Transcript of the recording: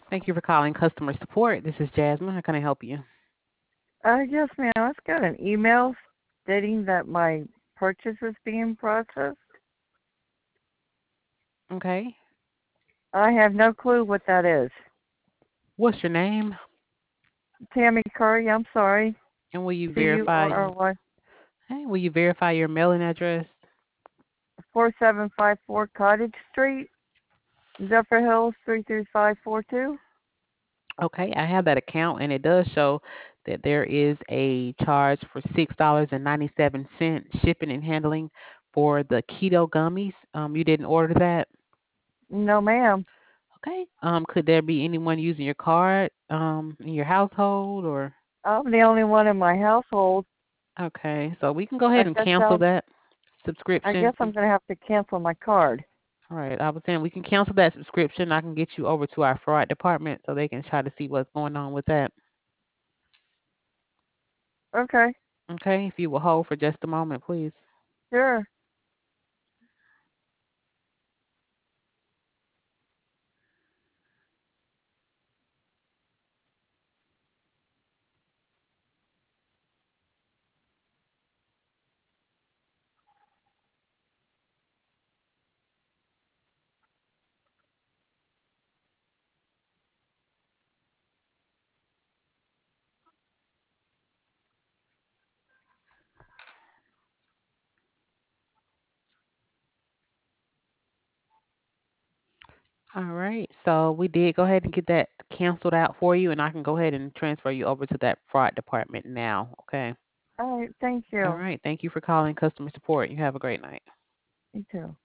Thank you for calling customer support. This is Jasmine. How can I help you? Yes, ma'am. I just got an email stating that my purchase is being processed. Okay. I have no clue what that is. What's your name? Tammy Curry, I'm sorry. And will you verify? CURRY Hey, will you verify your mailing address? 4754 Cottage Street, Zephyr Hills 33542. Okay, I have that account, and it does show that there is a charge for $6.97 shipping and handling for the keto gummies. You didn't order that. No, ma'am. Okay. Could there be anyone using your card in your household or? I'm the only one in my household. Okay, so we can go I ahead and guess cancel I'll, that I subscription. guess I'm going to have to cancel my card. All right, I was saying we can cancel that subscription. I can get you over to our fraud department so they can try to see what's going on with that. Okay, Okay, if you will hold for just a moment, please. sure. All right, so we did go ahead and get that canceled out for you, and I can go ahead and transfer you over to that fraud department now. Okay. All right, thank All you. right, thank you for calling customer support. You have a great night. You too.